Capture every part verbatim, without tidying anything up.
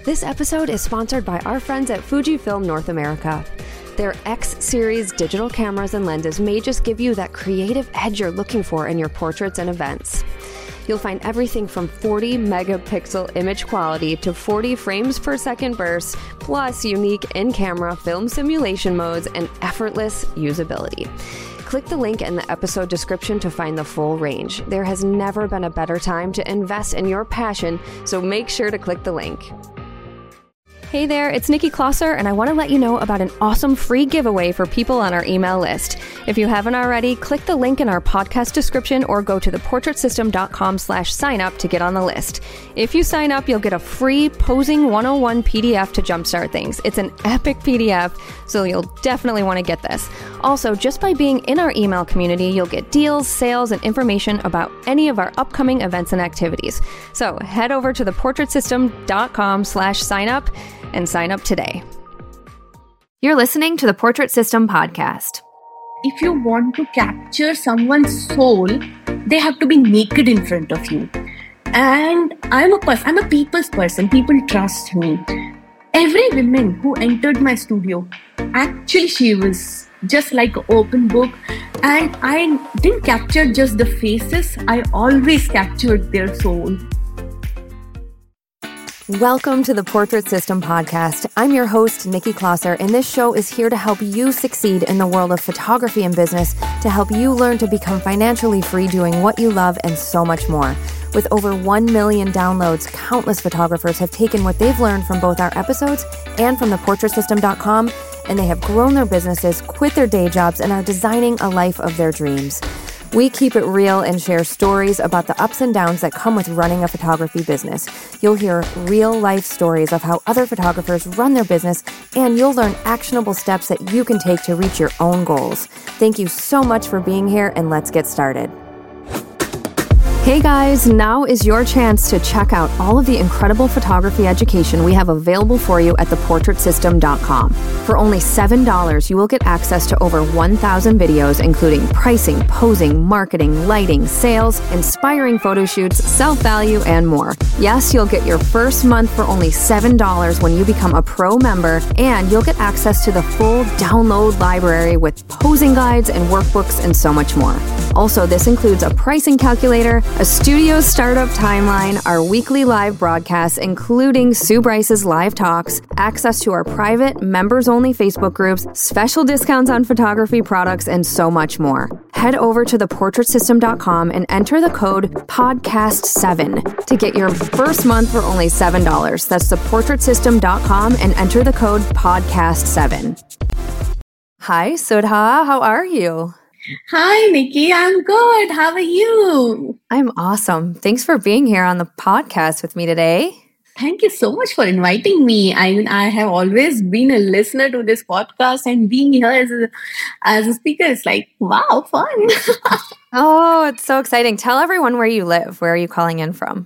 This episode is sponsored by our friends at Fujifilm North America. Their X-Series digital cameras and lenses may just give you that creative edge you're looking for in your portraits and events. You'll find everything from forty megapixel image quality to forty frames per second bursts, plus unique in-camera film simulation modes and effortless usability. Click the link in the episode description to find the full range. There has never been a better time to invest in your passion, so make sure to click the link. Hey there, it's Nikki Klosser, and I want to let you know about an awesome free giveaway for people on our email list. If you haven't already, click the link in our podcast description or go to theportraitsystem.com slash sign up to get on the list. If you sign up, you'll get a free Posing one oh one P D F to jumpstart things. It's an epic P D F, so you'll definitely want to get this. Also, just by being in our email community, you'll get deals, sales, and information about any of our upcoming events and activities. So head over to theportraitsystem.com slash sign up and sign up today. You're listening to the Portrait System podcast. If you want to capture someone's soul, they have to be naked in front of you. And I'm a person, I'm a people's person. People trust me. Every woman who entered my studio, actually she was just like an open book. And I didn't capture just the faces. I always captured their soul. Welcome to the Portrait System podcast. I'm your host, Nikki Klosser, and this show is here to help you succeed in the world of photography and business, to help you learn to become financially free doing what you love and so much more. With over one million downloads, countless photographers have taken what they've learned from both our episodes and from the portrait system dot com, and they have grown their businesses, quit their day jobs, and are designing a life of their dreams. We keep it real and share stories about the ups and downs that come with running a photography business. You'll hear real-life stories of how other photographers run their business, and you'll learn actionable steps that you can take to reach your own goals. Thank you so much for being here, and let's get started. Hey guys, now is your chance to check out all of the incredible photography education we have available for you at the portrait system dot com. For only seven dollars, you will get access to over one thousand videos, including pricing, posing, marketing, lighting, sales, inspiring photo shoots, self-value, and more. Yes, you'll get your first month for only seven dollars when you become a pro member, and you'll get access to the full download library with posing guides and workbooks and so much more. Also, this includes a pricing calculator, a studio startup timeline, our weekly live broadcasts, including Sue Bryce's live talks, access to our private, members-only Facebook groups, special discounts on photography products, and so much more. Head over to the portrait system dot com and enter the code podcast seven to get your first month for only seven dollars. That's the portrait system dot com and enter the code podcast seven. Hi, Sudha. How are you? Hi, Nikki. I'm good. How are you? I'm awesome. Thanks for being here on the podcast with me today. Thank you so much for inviting me. I mean, I have always been a listener to this podcast, and being here as a, as a speaker is like, wow, fun. Oh, it's so exciting. Tell everyone where you live. Where are you calling in from?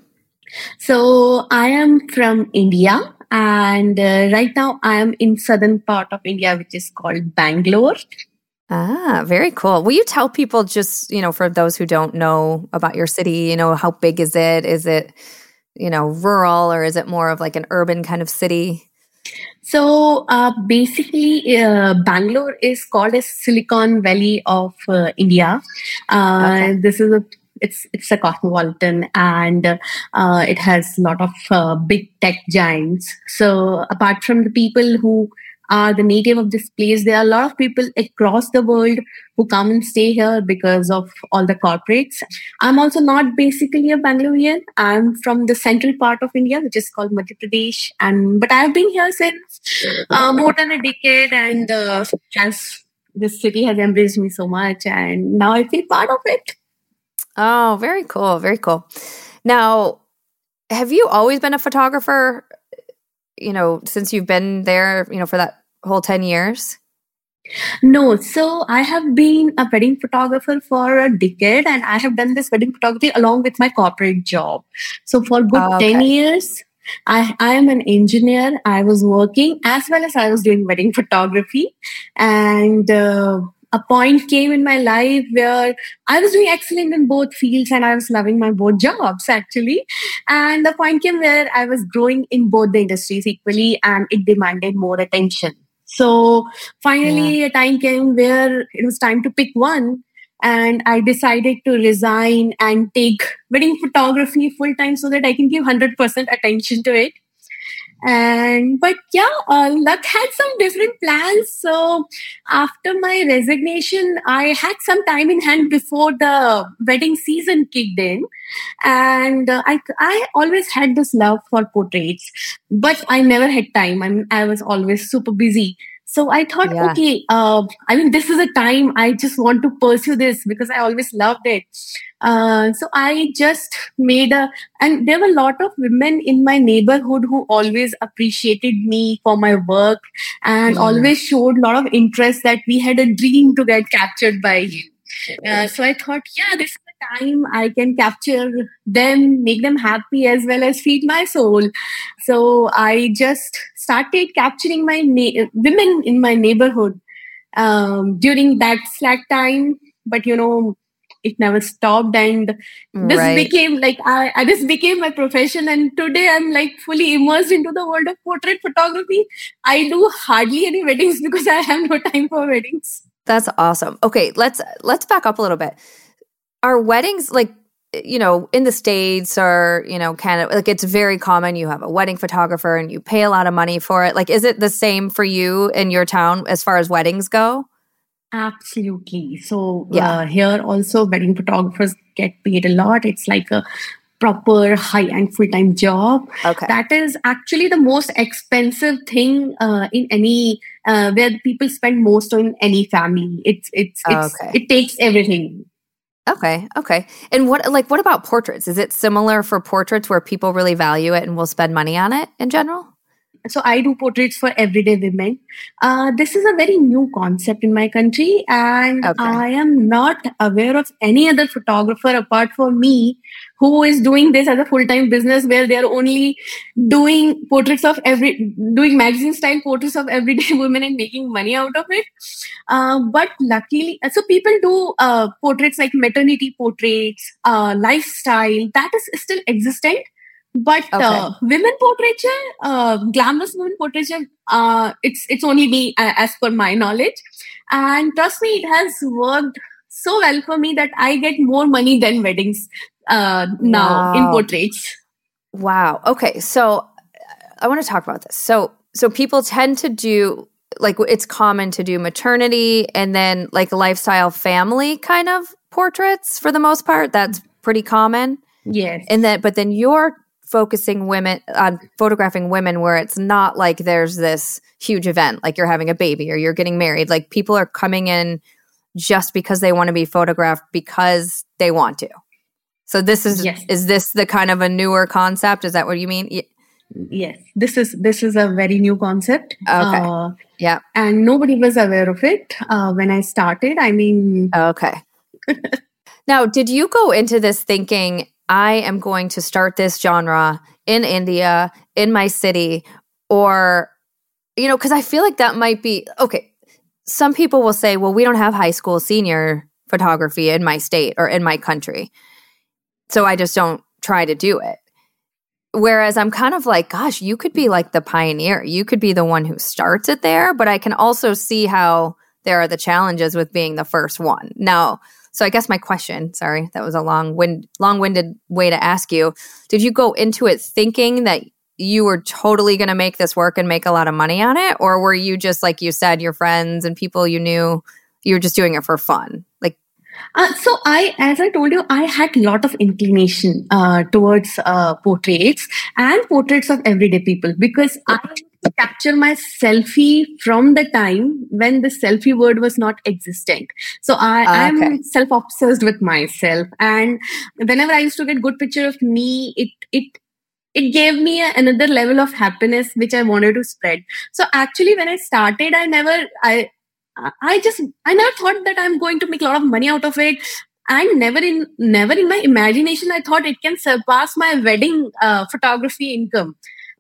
So I am from India, and uh, right now I am in southern part of India, which is called Bangalore. Ah, very cool. Will you tell people, just, you know, for those who don't know about your city, you know, how big is it? Is it, you know, rural, or is it more of like an urban kind of city? So uh, basically, uh, Bangalore is called as Silicon Valley of uh, India. Uh, okay. This is a it's it's a cosmopolitan, and uh, it has a lot of uh, big tech giants. So apart from the people who are the native of this place, there are a lot of people across the world who come and stay here because of all the corporates. I'm also not basically a Bangalorean. I'm from the central part of India, which is called Madhya Pradesh. And but I've been here since uh, more than a decade, and uh, as this city has embraced me so much, and now I feel part of it. Oh, very cool. Very cool. Now, have you always been a photographer? You know, since you've been there, you know, for that whole ten years? No. So I have been a wedding photographer for a decade, and I have done this wedding photography along with my corporate job. So for good oh, okay. ten years, I, I am an engineer. I was working as well as I was doing wedding photography. And uh, a point came in my life where I was doing excellent in both fields and I was loving my both jobs actually. And the point came where I was growing in both the industries equally and it demanded more attention. So finally, yeah. a time came where it was time to pick one. And I decided to resign and take wedding photography full time so that I can give one hundred percent attention to it. And but yeah, uh, luck had some different plans. So after my resignation, I had some time in hand before the wedding season kicked in, and uh, I I always had this love for portraits, but I never had time. I mean, I was always super busy. So I thought, yeah. okay, uh, I mean, this is a time I just want to pursue this because I always loved it. Uh, so I just made a, and there were a lot of women in my neighborhood who always appreciated me for my work and mm. always showed a lot of interest that we had a dream to get captured by you. Uh, so I thought, yeah, this is the time I can capture them, make them happy as well as feed my soul. So I just started capturing my na- women in my neighborhood um, during that slack time. But, you know, it never stopped. And this right. became like, I, I this became my profession. And today I'm like fully immersed into the world of portrait photography. I do hardly any weddings because I have no time for weddings. That's awesome. Okay, let's let's back up a little bit. Are weddings like, you know, in the States or, you know, Canada, like it's very common you have a wedding photographer and you pay a lot of money for it. Like, is it the same for you in your town as far as weddings go? Absolutely. So yeah. uh, here also wedding photographers get paid a lot. It's like a proper high-end full-time job. Okay. That is actually the most expensive thing uh, in any uh, where people spend most on any family. It's it's it's okay. it takes everything. Okay, okay. And what like what about portraits? Is it similar for portraits where people really value it and will spend money on it in general? So I do portraits for everyday women. Uh, this is a very new concept in my country, and okay. I am not aware of any other photographer apart from me who is doing this as a full-time business where they are only doing portraits of every, doing magazine-style portraits of everyday women and making money out of it. Uh, but luckily, so people do uh, portraits like maternity portraits, uh, lifestyle, that is still existent. But okay. uh, women portraiture, uh, glamorous women portraiture, uh, it's it's only me uh, as per my knowledge. And trust me, it has worked so well for me that I get more money than weddings uh, now wow. in portraits. Wow. Okay. So I want to talk about this. So so people tend to do, like it's common to do maternity and then like lifestyle family kind of portraits for the most part. That's pretty common. Yes. And then, but then you're focusing women on photographing women where it's not like there's this huge event, like you're having a baby or you're getting married. Like people are coming in just because they want to be photographed because they want to. So this is, yes. is this the kind of a newer concept? Is that what you mean? Yes, this is, this is a very new concept. Okay. Uh, yeah. And nobody was aware of it uh, when I started. I mean. Okay. Now, did you go into this thinking, I am going to start this genre in India, in my city, or, you know, because I feel like that might be, okay, some people will say, well, we don't have high school senior photography in my state or in my country, so I just don't try to do it. Whereas I'm kind of like, gosh, you could be like the pioneer. You could be the one who starts it there, but I can also see how there are the challenges with being the first one. Now, so I guess my question, sorry, that was a long wind, long-winded way to ask you. Did you go into it thinking that you were totally going to make this work and make a lot of money on it? Or were you just, like you said, your friends and people you knew, you were just doing it for fun? Like, uh, so I, as I told you, I had a lot of inclination uh, towards uh, portraits and portraits of everyday people because I capture my selfie from the time when the selfie word was not existent. So I uh, okay. I'm self-obsessed with myself. And whenever I used to get good picture of me, it, it, it gave me a, another level of happiness, which I wanted to spread. So actually when I started, I never, I, I just, I never thought that I'm going to make a lot of money out of it. And never in, never in my imagination, I thought it can surpass my wedding uh, photography income.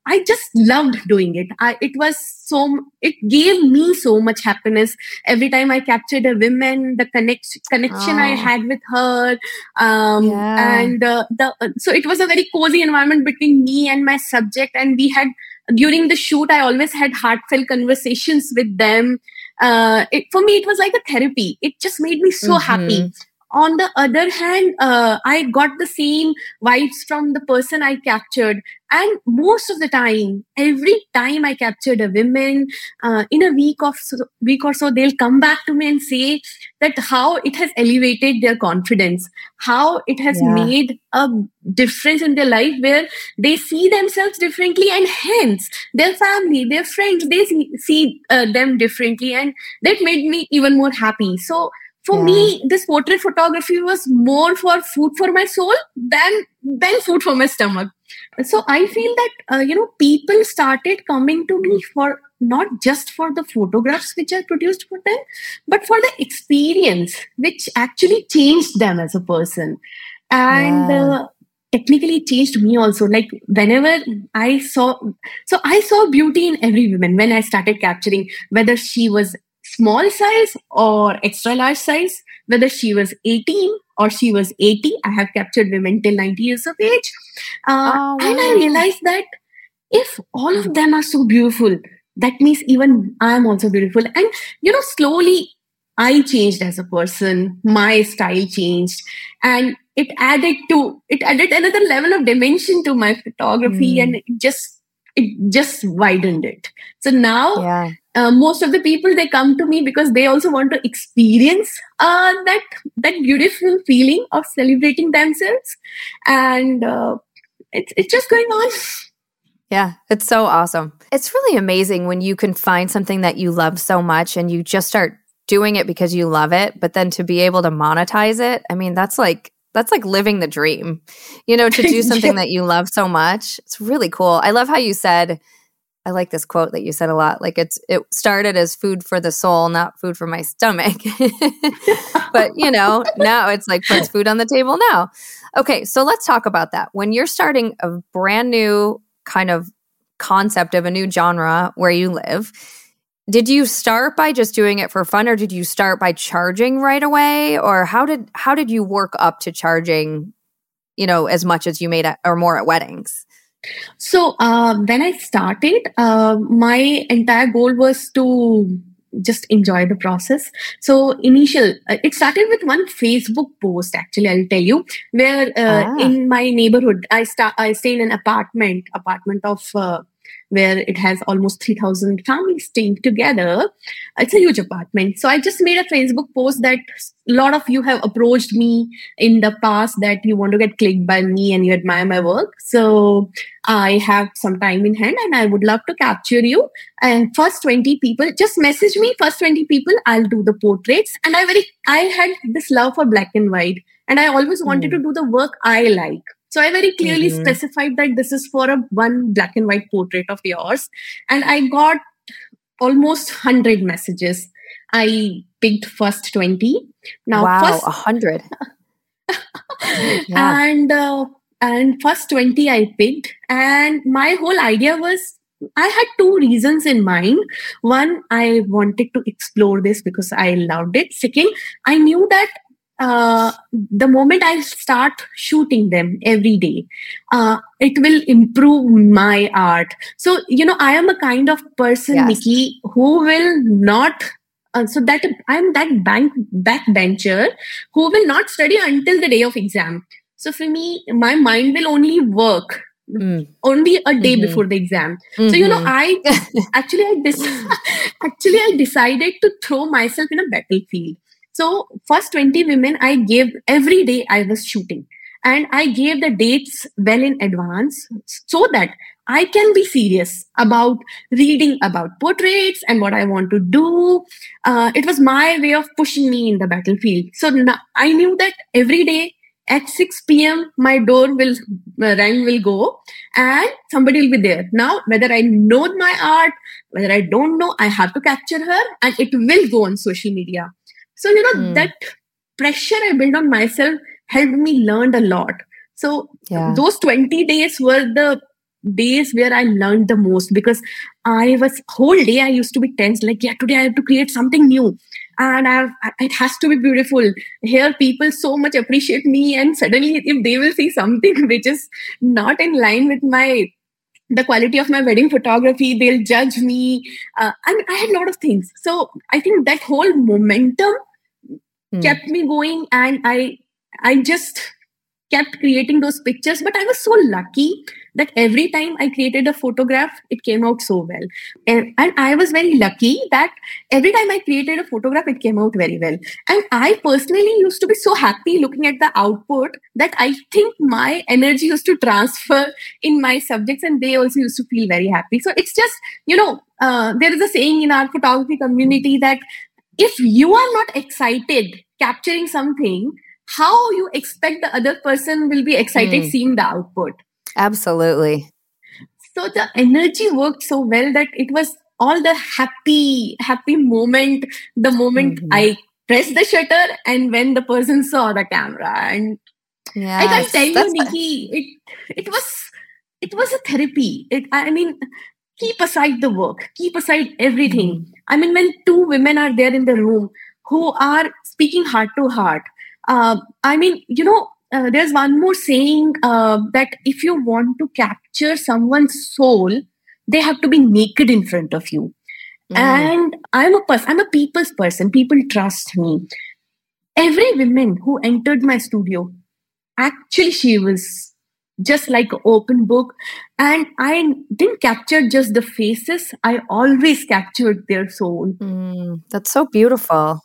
I just loved doing it. I, it was so, it gave me so much happiness every time I captured a woman, the connect, connection oh. I had with her. Um, yeah. And uh, the so it was a very cozy environment between me and my subject. And we had, during the shoot, I always had heartfelt conversations with them. Uh, it, for me, it was like a therapy. It just made me so mm-hmm. happy. On the other hand, uh, I got the same vibes from the person I captured. And most of the time, every time I captured a woman, uh, in a week of so, week or so, they'll come back to me and say that how it has elevated their confidence, how it has yeah. made a difference in their life where they see themselves differently, and hence their family, their friends, they see, see uh, them differently. And that made me even more happy. So for yeah. me, this portrait photography was more for food for my soul than, than food for my stomach. So I feel that, uh, you know, people started coming to me for not just for the photographs which I produced for them, but for the experience, which actually changed them as a person. And yeah. uh, technically changed me also. Like whenever I saw, so I saw beauty in every woman when I started capturing, whether she was small size or extra large size, whether she was eighteen or she was eighty. I have captured women till ninety years of age. Uh, oh, wow. And I realized that if all of them are so beautiful, that means even I'm also beautiful. And, you know, slowly I changed as a person. My style changed. And it added to, it added another level of dimension to my photography. Mm. And it just, it just widened it. So now, yeah. Uh, most of the people, they come to me because they also want to experience uh, that that beautiful feeling of celebrating themselves, and uh, it's it's just going on. Yeah, it's so awesome. It's really amazing when you can find something that you love so much and you just start doing it because you love it, but then to be able to monetize it, I mean, that's like that's like living the dream. You know, to do something yeah. that you love so much. It's really cool. I love how you said, I like this quote that you said a lot. Like it's it started as food for the soul, not food for my stomach. But, you know, now it's like puts food on the table now. Okay, so let's talk about that. When you're starting a brand new kind of concept of a new genre where you live, did you start by just doing it for fun, or did you start by charging right away? Or how did how did you work up to charging, you know, as much as you made at, or more at weddings? So uh, when I started, uh, my entire goal was to just enjoy the process. So initial, uh, it started with one Facebook post, actually, I'll tell you, where uh, ah. in my neighborhood, I start, I stay in an apartment, apartment of uh, where it has almost three thousand families staying together. It's a huge apartment. So I just made a Facebook post that a lot of you have approached me in the past that you want to get clicked by me and you admire my work. So I have some time in hand and I would love to capture you. And first twenty people, just message me. First twenty people, I'll do the portraits. And I very, I had this love for black and white, and I always wanted mm. to do the work I like. So I very clearly mm-hmm. specified that this is for a one black and white portrait of yours. And I got almost one hundred messages. I picked first twenty. Now, wow, first, one hundred. yeah. And uh, and first twenty I picked. And my whole idea was, I had two reasons in mind. One, I wanted to explore this because I loved it. Second, I knew that Uh, the moment I start shooting them every day, uh, it will improve my art. So, you know, I am a kind of person, yes. Nikki, who will not, uh, so that I'm that bank backbencher who will not study until the day of exam. So for me, my mind will only work mm. only a day mm-hmm. before the exam. Mm-hmm. So, you know, I actually, I dis- actually, I decided to throw myself in a battlefield. So first twenty women, I gave every day I was shooting, and I gave the dates well in advance so that I can be serious about reading about portraits and what I want to do. Uh, it was my way of pushing me in the battlefield. So now I knew that every day at six p.m. my door will uh, ring will go and somebody will be there. Now, whether I know my art, whether I don't know, I have to capture her and it will go on social media. So, you know, mm. that pressure I built on myself helped me learn a lot. So yeah. those twenty days were the days where I learned the most, because I was whole day I used to be tense, like, yeah, today I have to create something new. And I have, it has to be beautiful. Here, people so much appreciate me, and suddenly, if they will see something which is not in line with my the quality of my wedding photography, they'll judge me. Uh, and I had a lot of things. So I think that whole momentum mm. kept me going, and I I just kept creating those pictures. But I was so lucky that every time I created a photograph, it came out so well. And, and I was very lucky that every time I created a photograph, it came out very well. And I personally used to be so happy looking at the output that I think my energy used to transfer in my subjects, and they also used to feel very happy. So it's just, you know, uh, there is a saying in our photography community that if you are not excited capturing something, how you expect the other person will be excited mm. seeing the output? Absolutely. So the energy worked so well that it was all the happy, happy moment, the moment mm-hmm. I pressed the shutter and when the person saw the camera. And yes, I can tell you, Nikki, a- it it was it was a therapy. It I mean, keep aside the work, keep aside everything. Mm. I mean, when two women are there in the room who are speaking heart to heart, Uh, I mean, you know, uh, there's one more saying uh, that if you want to capture someone's soul, they have to be naked in front of you. Mm. And I'm a person, I'm a people's person. People trust me. Every woman who entered my studio, actually, she was just like an open book. And I didn't capture just the faces. I always captured their soul. Mm, that's so beautiful.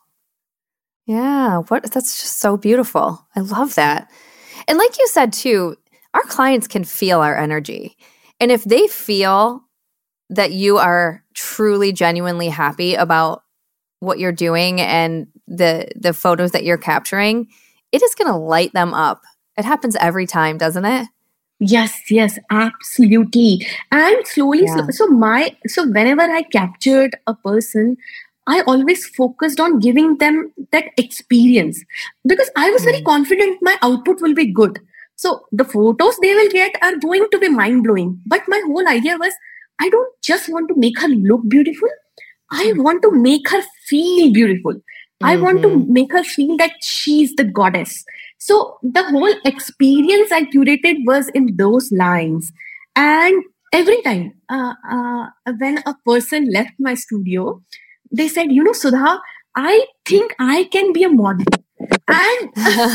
Yeah, what that's just so beautiful. I love that. And like you said too, our clients can feel our energy. And if they feel that you are truly genuinely happy about what you're doing and the the photos that you're capturing, it is going to light them up. It happens every time, doesn't it? Yes, yes, absolutely. And slowly, yeah. so, so my so whenever I captured a person, I always focused on giving them that experience, because I was very confident my output will be good. So the photos they will get are going to be mind-blowing. But my whole idea was, I don't just want to make her look beautiful. I want to make her feel beautiful. Mm-hmm. I want to make her feel that she's the goddess. So the whole experience I curated was in those lines. And every time uh, uh, when a person left my studio, they said, you know, Sudha, I think I can be a model. And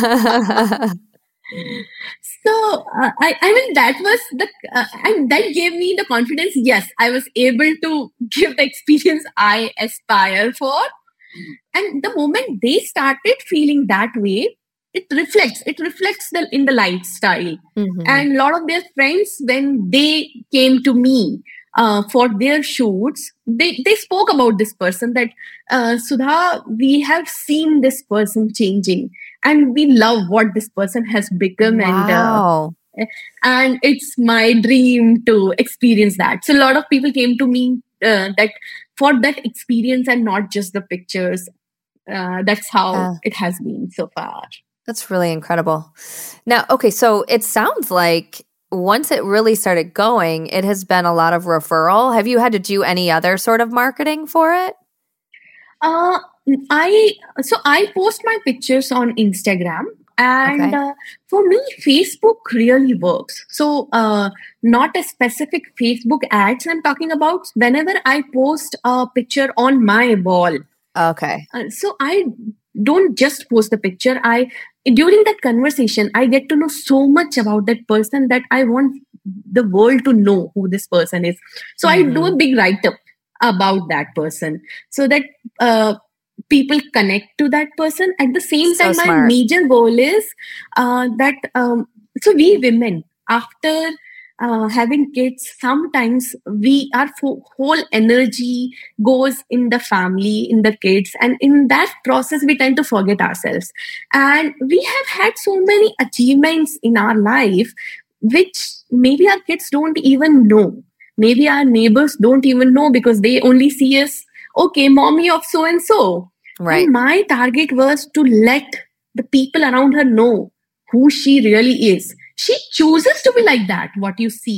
so, uh, I, I mean, that was the, uh, and that gave me the confidence. Yes, I was able to give the experience I aspire for. And the moment they started feeling that way, it reflects, it reflects the, in the lifestyle. Mm-hmm. And a lot of their friends, when they came to me, Uh, for their shoots, they, they spoke about this person that, uh, Sudha, we have seen this person changing and we love what this person has become. Wow. And, uh, and it's my dream to experience that. So a lot of people came to me uh, that for that experience and not just the pictures. Uh, that's how uh, it has been so far. That's really incredible. Now, okay, so it sounds like once it really started going, it has been a lot of referral. Have you had to do any other sort of marketing for it? Uh, I so I post my pictures on Instagram, and okay. uh, for me, Facebook really works. So, uh, not a specific Facebook ads I'm talking about. Whenever I post a picture on my wall, okay. Uh, so I don't just post the picture. I during that conversation, I get to know so much about that person that I want the world to know who this person is. So mm-hmm. I do a big write-up about that person so that uh, people connect to that person. At the same so time, smart. My major goal is uh, that um, so we women, after Uh, having kids, sometimes we our fo- whole energy goes in the family, in the kids, and in that process we tend to forget ourselves. And we have had so many achievements in our life which maybe our kids don't even know, maybe our neighbors don't even know, because they only see us, okay, mommy of so and so. Right. And my target was to let the people around her know who she really is. She chooses to be like that, what you see.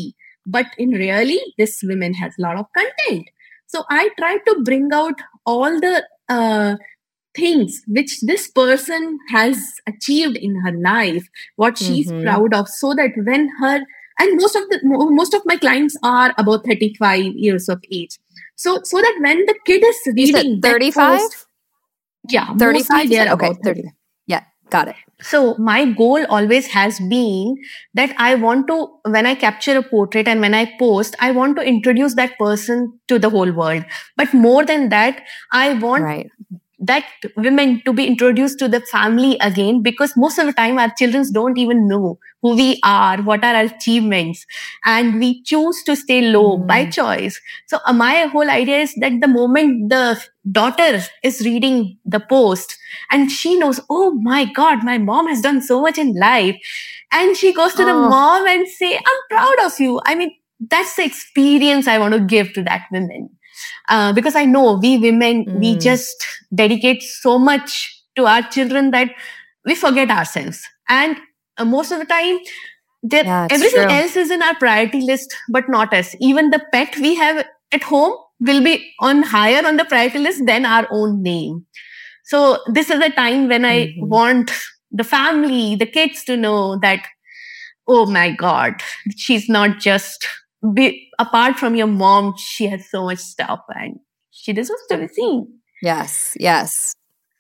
but in really, this woman has a lot of content. So I try to bring out all the uh, things which this person has achieved in her life, what she's Mhm. proud of, so that when her and most of the mo- most of my clients are about thirty-five years of age. So so that when the kid is You reading said that thirty-five? post, yeah, mostly thirty-five? You they're said? Okay, about thirty. thirty. Yeah, got it. So my goal always has been that I want to, when I capture a portrait and when I post, I want to introduce that person to the whole world. But more than that, I want Right. that women to be introduced to the family again, because most of the time our children don't even know who we are, what are our achievements, and we choose to stay low Mm. by choice. So uh, my whole idea is that the moment the daughter is reading the post and she knows, oh my God, my mom has done so much in life, and she goes to the Oh. mom and say, I'm proud of you. I mean, that's the experience I want to give to that woman. Uh, because I know we women, mm. we just dedicate so much to our children that we forget ourselves. And uh, most of the time, there, yeah, everything true. else is in our priority list, but not us. Even the pet we have at home will be on higher on the priority list than our own name. So this is a time when I mm-hmm. want the family, the kids to know that, oh my God, she's not just... Be, apart from your mom, she has so much stuff and she deserves to be seen. Yes, yes.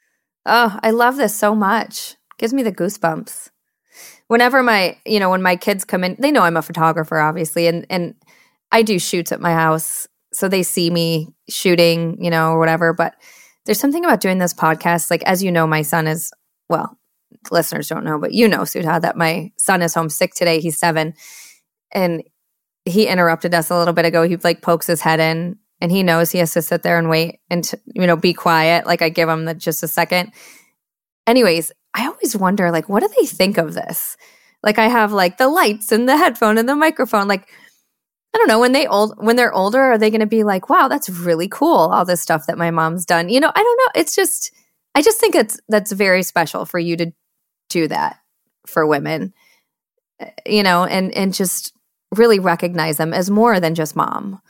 Oh, I love this so much. Gives me the goosebumps. Whenever my, you know, when my kids come in, they know I'm a photographer, obviously, and and I do shoots at my house, so they see me shooting, you know, or whatever. But there's something about doing this podcast. Like, as you know, my son is, well, listeners don't know, but you know, Sudha, that my son is home sick today. He's seven, and he interrupted us a little bit ago. He like pokes his head in, and he knows he has to sit there and wait and to, you know, be quiet. Like I give him the, just a second. Anyways, I always wonder, like, what do they think of this? Like I have like the lights and the headphone and the microphone. Like, I don't know, when they old when they're older, are they going to be like, wow, that's really cool, all this stuff that my mom's done? You know, I don't know. It's just, I just think it's that's very special for you to do that for women, you know, and and just really recognize them as more than just mom.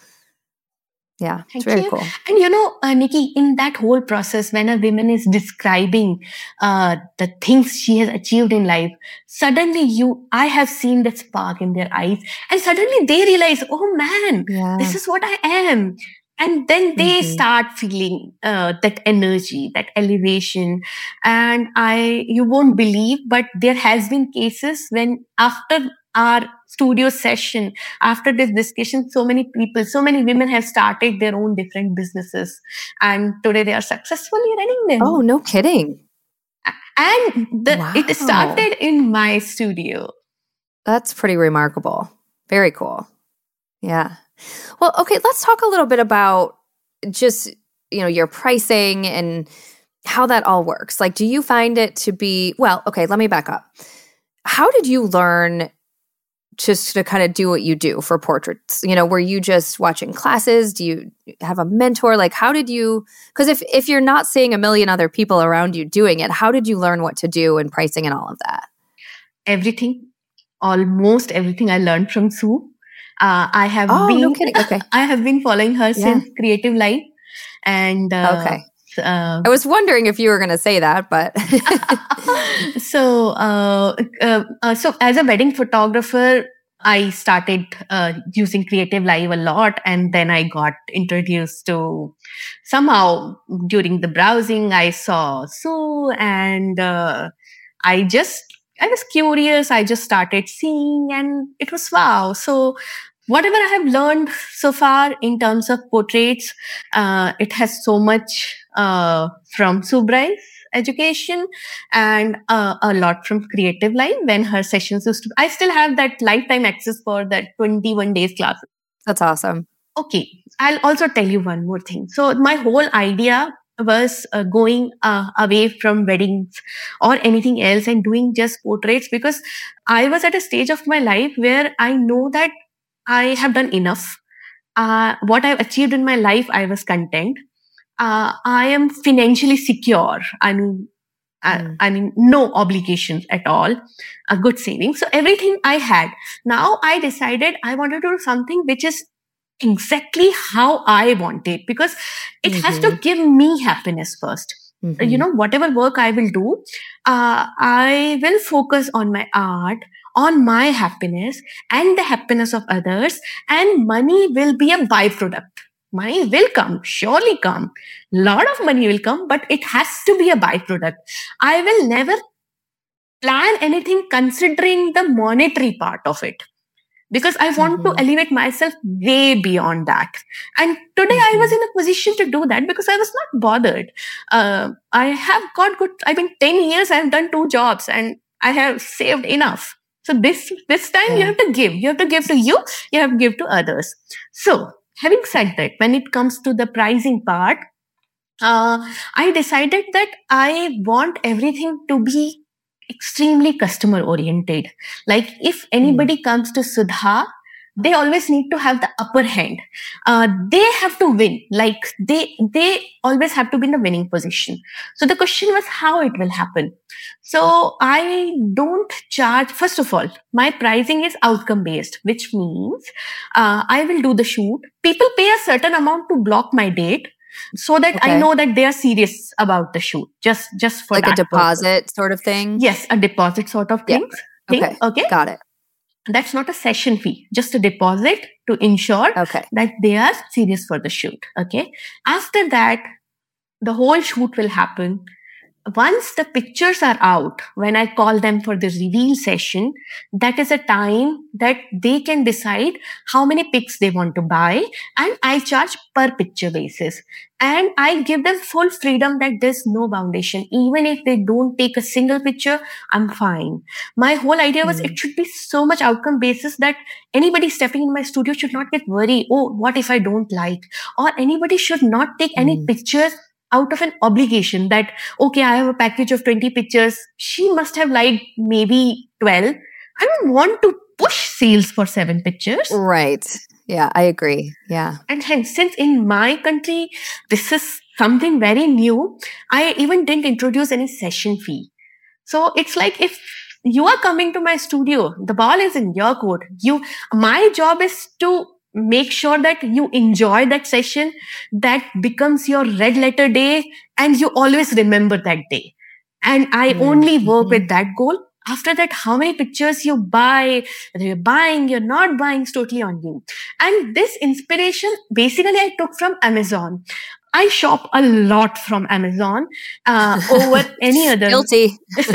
Yeah, it's Thank very you. cool. And you know, uh, Nikki, in that whole process, when a woman is describing uh, the things she has achieved in life, suddenly you, I have seen that spark in their eyes, and suddenly they realize, oh man, yeah. this is what I am. And then they mm-hmm. start feeling uh, that energy, that elevation. And I, you won't believe, but there has been cases when after our studio session, after this discussion, so many people, so many women have started their own different businesses. And today they are successfully running them. Oh, no kidding. And the, wow. it started in my studio. That's pretty remarkable. Very cool. Yeah. Well, okay, let's talk a little bit about just, you know, your pricing and how that all works. Like, do you find it to be, well, okay, let me back up. How did you learn just to kind of do what you do for portraits? You know, were you just watching classes? Do you have a mentor? Like, how did you, because if, if you're not seeing a million other people around you doing it, how did you learn what to do and pricing and all of that? Everything, almost everything I learned from Sue. Uh, I have oh, been, no kidding. Okay. I have been following her yeah. since Creative Life. And uh, okay. Uh, I was wondering if you were going to say that, but so uh, uh, uh, so as a wedding photographer, I started uh, using Creative Live a lot, and then I got introduced to, somehow during the browsing, I saw Sue, and uh, I just I was curious. I just started seeing, and it was wow. So whatever I have learned so far in terms of portraits, uh, it has so much uh, from Sue Bryce education, and uh, a lot from Creative Live when her sessions used to. I still have that lifetime access for that twenty-one days class. That's awesome. Okay, I'll also tell you one more thing. So my whole idea was uh, going uh, away from weddings or anything else and doing just portraits, because I was at a stage of my life where I know that I have done enough. Uh, what I've achieved in my life, I was content. Uh, I am financially secure. I mean, Uh, I mean, no obligations at all, a good saving. So everything I had. Now I decided I wanted to do something which is exactly how I want it, because it mm-hmm. has to give me happiness first. Mm-hmm. You know, whatever work I will do, uh, I will focus on my art, on my happiness and the happiness of others, and money will be a byproduct. Money will come, surely come. Lot of money will come, but it has to be a byproduct. I will never plan anything considering the monetary part of it, because I want mm-hmm. to elevate myself way beyond that. And today mm-hmm. I was in a position to do that because I was not bothered. Uh, I have got good, I mean, ten years I have done two jobs and I have saved enough. So this, this time yeah. you have to give. You have to give to you, you have to give to others. So having said that, when it comes to the pricing part, uh, I decided that I want everything to be extremely customer oriented. Like if anybody mm. comes to Sudha, they always need to have the upper hand. Uh, they have to win. Like they, they always have to be in the winning position. So the question was how it will happen. So I don't charge. First of all, my pricing is outcome based, which means uh, I will do the shoot. People pay a certain amount to block my date, so that okay. I know that they are serious about the shoot. Just, just for like that a deposit purpose. Sort of thing. Yes, a deposit sort of thing. Yeah. Okay. okay, got it. That's not a session fee, just a deposit to ensure okay. that they are serious for the shoot. Okay. After that, the whole shoot will happen. Once the pictures are out, when I call them for the reveal session, that is a time that they can decide how many pics they want to buy, and I charge per picture basis. And I give them full freedom that there's no foundation. Even if they don't take a single picture, I'm fine. My whole idea was mm. it should be so much outcome basis that anybody stepping in my studio should not get worried. Oh, what if I don't like? Or anybody should not take mm. any pictures out of an obligation that, okay, I have a package of twenty pictures. She must have liked maybe twelve. I don't want to push sales for seven pictures. Right. Yeah, I agree. Yeah. And hence, since in my country, this is something very new, I even didn't introduce any session fee. So it's like if you are coming to my studio, the ball is in your court. You, my job is to make sure that you enjoy that session, that becomes your red letter day, and you always remember that day. And I mm-hmm. only work with that goal. After that, how many pictures you buy, whether you're buying, you're not buying, is totally on you. And this inspiration, basically, I took from Amazon. I shop a lot from Amazon uh, over any other guilty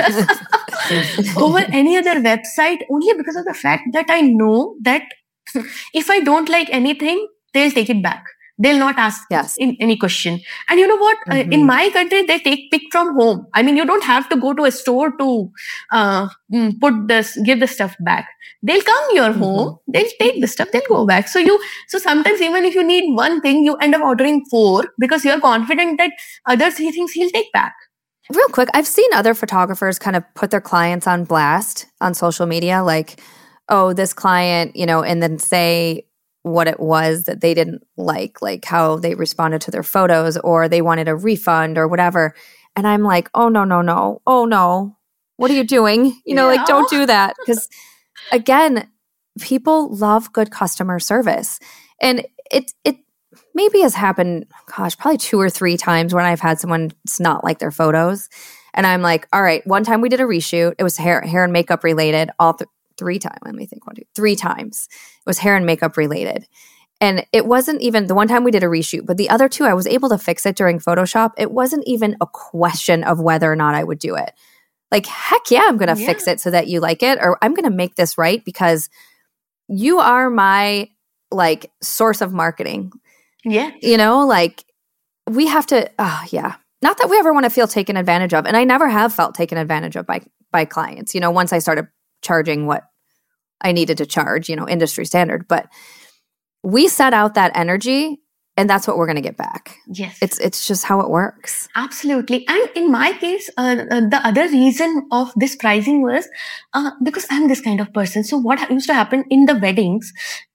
over any other website, only because of the fact that I know that if I don't like anything, they'll take it back. They'll not ask yes. in any question. And you know what? Mm-hmm. Uh, in my country, they take pick from home. I mean, you don't have to go to a store to uh, put this, give the stuff back. They'll come your mm-hmm. home. They'll take the stuff. They'll go back. So you, so sometimes even if you need one thing, you end up ordering four because you're confident that other three things he'll take back. Real quick, I've seen other photographers kind of put their clients on blast on social media, like, oh, this client, you know, and then say what it was that they didn't like, like how they responded to their photos, or they wanted a refund or whatever. And I'm like, oh, no, no, no. Oh, no. What are you doing? You know, yeah. like, don't do that. Because again, people love good customer service. And it, it maybe has happened, gosh, probably two or three times when I've had someone not like their photos. And I'm like, all right, one time we did a reshoot. It was hair, hair and makeup related. All th- three times. Let me think. One, two, three times. It was hair and makeup related. And it wasn't even the one time we did a reshoot, but the other two, I was able to fix it during Photoshop. It wasn't even a question of whether or not I would do it. Like, heck yeah, I'm going to yeah. fix it so that you like it, or I'm going to make this right because you are my like source of marketing. Yeah. You know, like we have to, oh yeah. Not that we ever want to feel taken advantage of. And I never have felt taken advantage of by, by clients, you know, once I started charging what I needed to charge, you know, industry standard. But we set out that energy, and that's what we're going to get back. Yes. It's it's just how it works. Absolutely. And in my case, uh, uh, the other reason of this pricing was uh, because I'm this kind of person. So what used to happen in the weddings,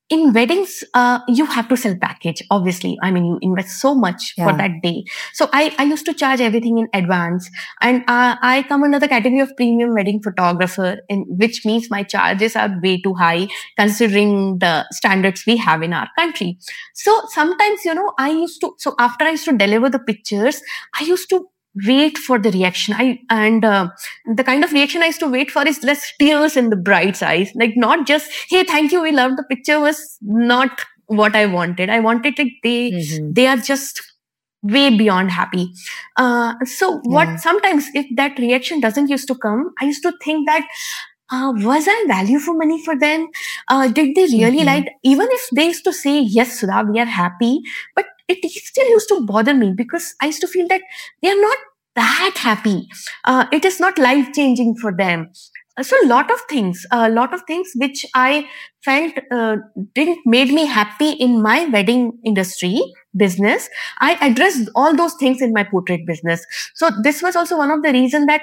in weddings, uh, you have to sell package. Obviously, I mean, you invest so much yeah. for that day. So I, I used to charge everything in advance, and uh, I come under the category of premium wedding photographer, in which means my charges are way too high considering the standards we have in our country. So sometimes, you know, I used to. So after I used to deliver the pictures, I used to wait for the reaction. I and uh, the kind of reaction I used to wait for is less tears in the bride's eyes. Like not just, hey, thank you, we love the picture, was not what I wanted. I wanted like they mm-hmm. they are just way beyond happy. Uh, so what yeah. sometimes if that reaction doesn't used to come, I used to think that uh, was I value for money for them? Uh, did they really mm-hmm. like, even if they used to say, yes, Sudha, we are happy, but it still used to bother me because I used to feel that they are not that happy. Uh, it is not life-changing for them. Uh, so a lot of things, a uh, lot of things which I felt uh, didn't made me happy in my wedding industry business. I addressed all those things in my portrait business. So this was also one of the reasons that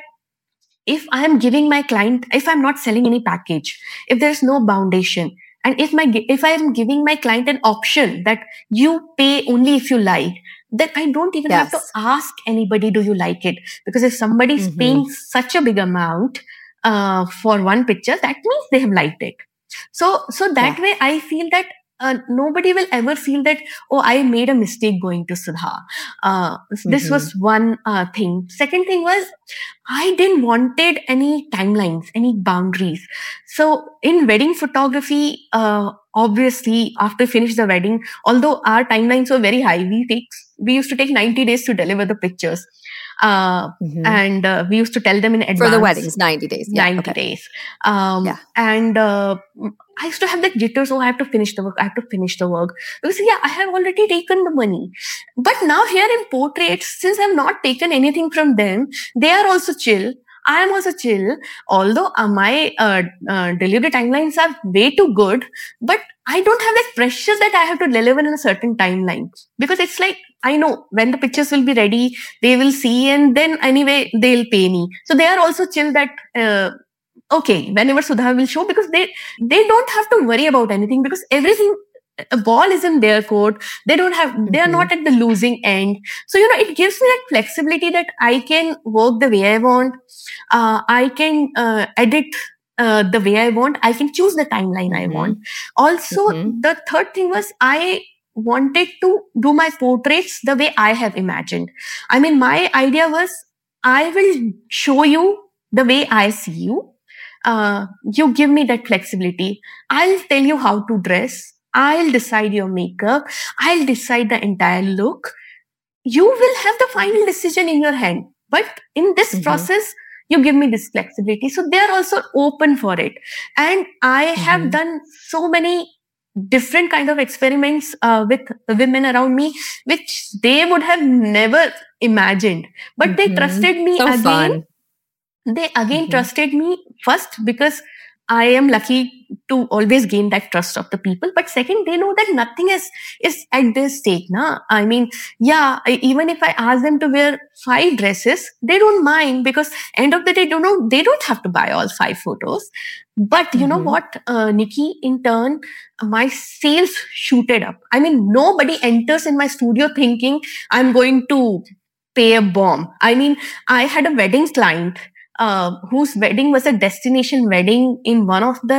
if I am giving my client, if I'm not selling any package, if there's no foundation, and if my if I am giving my client an option that you pay only if you like, then I don't even yes. have to ask anybody, do you like it? Because if somebody is mm-hmm. paying such a big amount uh, for one picture, that means they have liked it. So, so that yeah. way I feel that uh, nobody will ever feel that, oh, I made a mistake going to Sudha. Uh, mm-hmm. This was one uh, thing. Second thing was, I didn't wanted any timelines, any boundaries. So in wedding photography, uh, obviously after finish the wedding, although our timelines were very high, we take, we used to take ninety days to deliver the pictures. Uh, mm-hmm. and uh, we used to tell them in advance. For the weddings, ninety days. Yeah, ninety okay. days. Um, yeah. And uh, I used to have that jitters, oh, I have to finish the work, I have to finish the work. Because yeah, I have already taken the money. But now here in portraits, since I've not taken anything from them, they are also chill. I am also chill. Although uh, my uh, uh, delivery timelines are way too good, but I don't have that pressure that I have to deliver in a certain timeline. Because it's like, I know when the pictures will be ready, they will see, and then anyway, they'll pay me. So they are also chill that, uh, okay, whenever Sudha will show, because they, they don't have to worry about anything, because everything, a ball is in their court. They don't have, mm-hmm. they are not at the losing end. So, you know, it gives me that flexibility that I can work the way I want. Uh, I can uh, edit uh, the way I want. I can choose the timeline mm-hmm. I want. Also, mm-hmm. the third thing was I wanted to do my portraits the way I have imagined. I mean, my idea was I will show you the way I see you. Uh, you give me that flexibility. I'll tell you how to dress. I'll decide your makeup. I'll decide the entire look. You will have the final decision in your hand. But in this mm-hmm. process, you give me this flexibility. So they are also open for it. And I mm-hmm. have done so many different kind of experiments uh, with women around me, which they would have never imagined. But mm-hmm. they trusted me so again. Fun. They again mm-hmm. trusted me first because I am lucky to always gain that trust of the people. But second, they know that nothing is, is at their stake. Na? I mean, yeah, I, even if I ask them to wear five dresses, they don't mind, because end of the day, don't know, they don't have to buy all five photos. But you mm-hmm. know what, uh, Nikki, in turn, my sales shooted up. I mean, nobody enters in my studio thinking I'm going to pay a bomb. I mean, I had a wedding client Uh, whose wedding was a destination wedding in one of the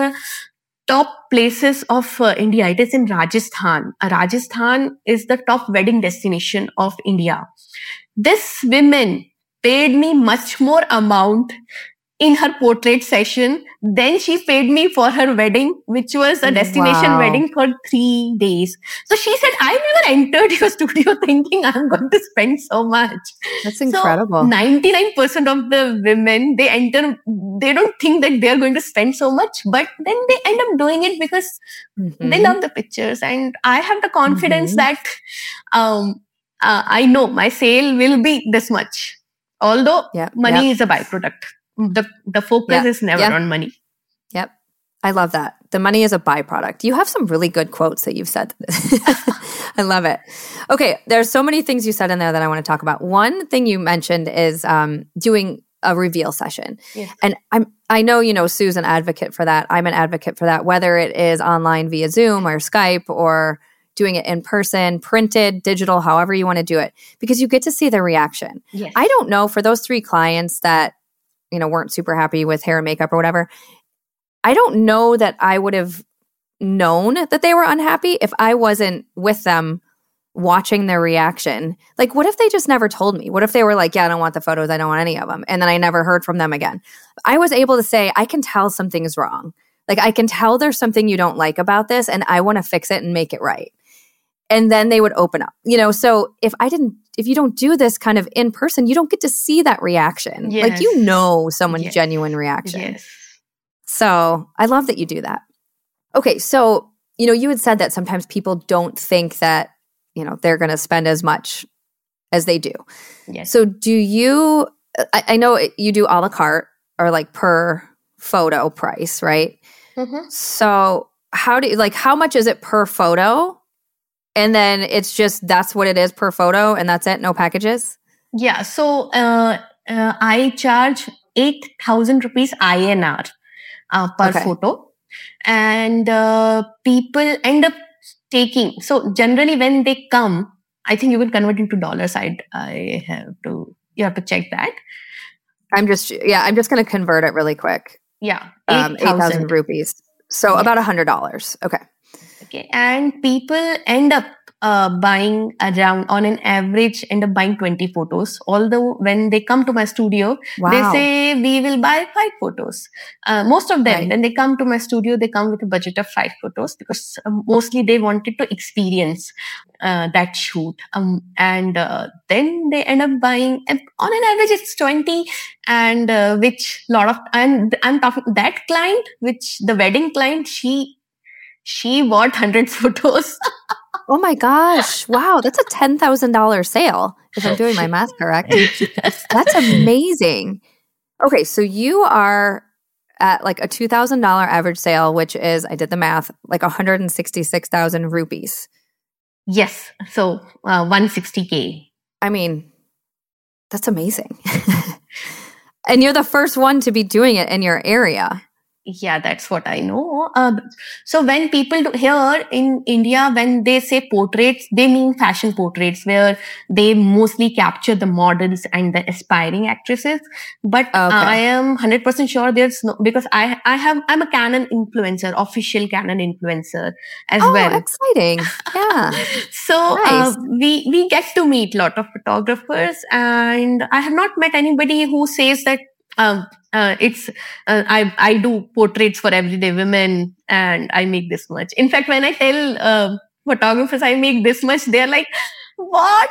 top places of uh, India. It is in Rajasthan. Uh, Rajasthan is the top wedding destination of India. This woman paid me much more amount in her portrait session than she paid me for her wedding, which was a destination wow. wedding for three days. So she said, I never entered your studio thinking I'm going to spend so much. That's incredible. So ninety-nine percent of the women, they enter, they don't think that they're going to spend so much, but then they end up doing it because mm-hmm. they love the pictures. And I have the confidence mm-hmm. that um, uh, I know my sale will be this much. Although yep, money yep. is a byproduct. The the focus yep, is never yep. on money. Yep. I love that. The money is a byproduct. You have some really good quotes that you've said. I love it. Okay. There's so many things you said in there that I want to talk about. One thing you mentioned is um, doing a reveal session. Yes. And I'm, I know, you know, Sue's an advocate for that. I'm an advocate for that, whether it is online via Zoom or Skype or doing it in person, printed, digital, however you want to do it, because you get to see the reaction. Yes. I don't know, for those three clients that, you know, weren't super happy with hair and makeup or whatever, I don't know that I would have known that they were unhappy if I wasn't with them watching their reaction. Like, what if they just never told me? What if they were like, yeah, I don't want the photos. I don't want any of them. And then I never heard from them again. I was able to say, I can tell something's wrong. Like, I can tell there's something you don't like about this and I want to fix it and make it right. And then they would open up, you know? So if I didn't, if you don't do this kind of in person, you don't get to see that reaction. Yes. Like, you know, someone's Yes. genuine reaction. Yes. So I love that you do that. Okay. So, you know, you had said that sometimes people don't think that, you know, they're going to spend as much as they do. Yes. So do you, I, I know you do a la carte or like per photo price, right? Mm-hmm. So how do you, like, how much is it per photo? And then it's just, that's what it is per photo and that's it, no packages? Yeah. So uh, uh, I charge eight thousand rupees I N R uh, per Okay. photo. And uh, people end up taking, so generally when they come, I think you will convert into dollars. I I have to, you have to check that. I'm just, yeah, I'm just going to convert it really quick. Yeah. Um, eight thousand rupees. So Yes. about one hundred dollars. Okay. Okay. And people end up uh, buying around, on an average, end up buying twenty photos. Although when they come to my studio, Wow. they say we will buy five photos. Uh, most of them, Right. when they come to my studio, they come with a budget of five photos because uh, mostly they wanted to experience uh, that shoot. Um, and uh, then they end up buying, on an average, it's twenty. And uh, which lot of, and I'm talking that client, which the wedding client, she, she bought one hundred photos. Oh my gosh. Wow. That's a ten thousand dollars sale, if I'm doing my math correct. That's amazing. Okay. So you are at like a two thousand dollars average sale, which is, I did the math, like one hundred sixty-six thousand rupees. Yes. So uh, one hundred sixty K. I mean, that's amazing. And you're the first one to be doing it in your area. Yeah, that's what I know. Uh, so when people do, here in India, when they say portraits, they mean fashion portraits, where they mostly capture the models and the aspiring actresses. But Okay. uh, I am one hundred percent sure there's no, because I I have I'm a Canon influencer, official Canon influencer as Oh, well. exciting. Yeah. So Nice. uh, we we get to meet a lot of photographers, and I have not met anybody who says that um, uh, it's uh, I I do portraits for everyday women and I make this much. In fact, when I tell uh, photographers I make this much, they're like, "What?"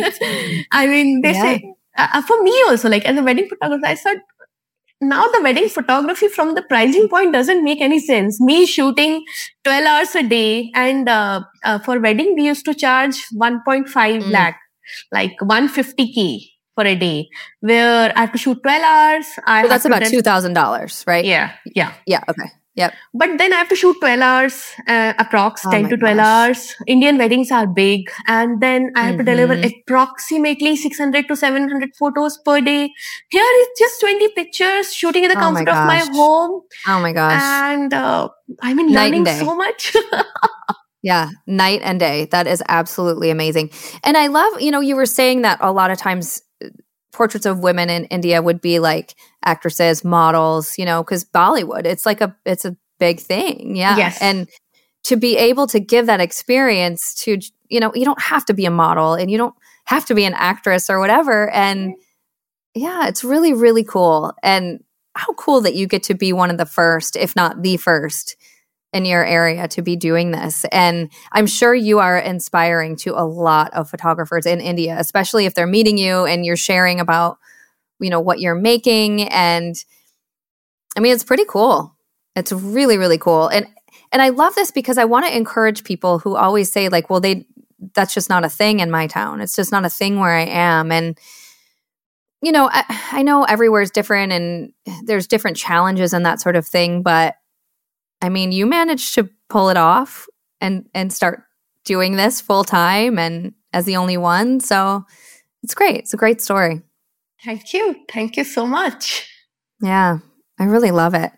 I mean, they Yeah. say uh, for me also, like as a wedding photographer, I thought, now the wedding photography from the pricing point doesn't make any sense. Me shooting twelve hours a day, and uh, uh, for wedding we used to charge one point five Mm. lakh, like one hundred fifty K for a day, where I have to shoot twelve hours. I So that's have to about then- two thousand dollars, right? Yeah, yeah. Yeah. Okay. Yep. But then I have to shoot twelve hours, uh, approx Oh ten my to twelve gosh. hours. Indian weddings are big. And then I have to deliver Mhm. approximately six hundred to seven hundred photos per day. Here it's just twenty pictures, shooting in the Oh my comfort of my gosh. home. Oh my gosh. And uh, I mean, Night and learning day. so much. Yeah, night and day. That is absolutely amazing. And I love, you know, you were saying that a lot of times uh, portraits of women in India would be like actresses, models, you know, because Bollywood, it's like a, it's a big thing. Yeah. Yes. And to be able to give that experience to, you know, you don't have to be a model and you don't have to be an actress or whatever. And yeah, it's really, really cool. And how cool that you get to be one of the first, if not the first, in your area to be doing this. And I'm sure you are inspiring to a lot of photographers in India, especially if they're meeting you and you're sharing about, you know, what you're making. And I mean, it's pretty cool. It's really, really cool. And and I love this because I want to encourage people who always say like, well, they that's just not a thing in my town. It's just not a thing where I am. And you know, I, I know everywhere is different and there's different challenges and that sort of thing, but I mean, you managed to pull it off and and start doing this full time and as the only one. So it's great. It's a great story. Thank you. Thank you so much. Yeah, I really love it.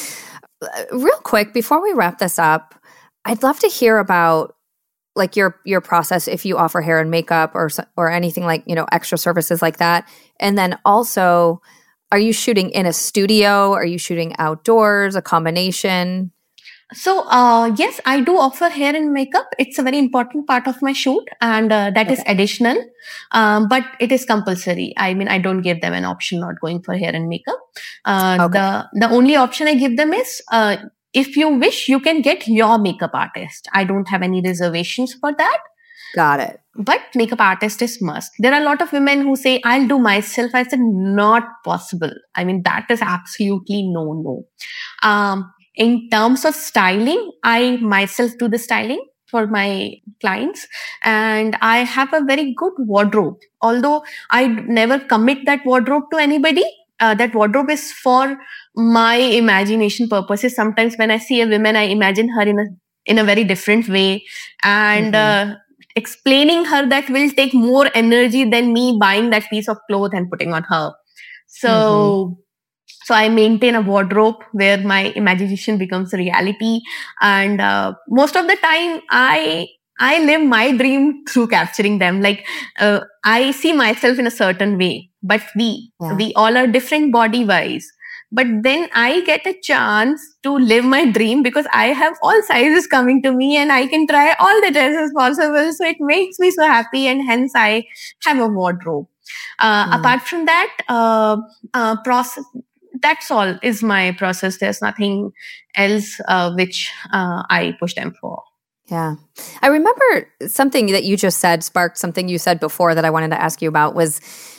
Real quick, before we wrap this up, I'd love to hear about like your your process if you offer hair and makeup or or anything like, you know, extra services like that. And then also, are you shooting in a studio? Are you shooting outdoors? A combination? So, uh, yes, I do offer hair and makeup. It's a very important part of my shoot, and uh, that okay. is additional, um, but it is compulsory. I mean, I don't give them an option not going for hair and makeup. Uh, okay. The the only option I give them is, uh, if you wish, you can get your makeup artist. I don't have any reservations for that. Got it. But makeup artist is must. There are a lot of women who say, I'll do myself. I said, not possible. I mean, that is absolutely no, no. Um, In terms of styling, I myself do the styling for my clients, and I have a very good wardrobe. Although I never commit that wardrobe to anybody, uh, that wardrobe is for my imagination purposes. Sometimes when I see a woman, I imagine her in a in a very different way, and mm-hmm. uh, explaining her that will take more energy than me buying that piece of cloth and putting on her. So. Mm-hmm. So I maintain a wardrobe where my imagination becomes a reality. And uh, most of the time, I I live my dream through capturing them. Like uh, I see myself in a certain way, but we, yeah. we all are different body-wise. But then I get a chance to live my dream because I have all sizes coming to me and I can try all the dresses possible. So it makes me so happy, and hence I have a wardrobe. Uh, mm. Apart from that, uh, uh, process... That's all is my process. There's nothing else uh, which uh, I push them for. Yeah. I remember something that you just said sparked something you said before that I wanted to ask you about was,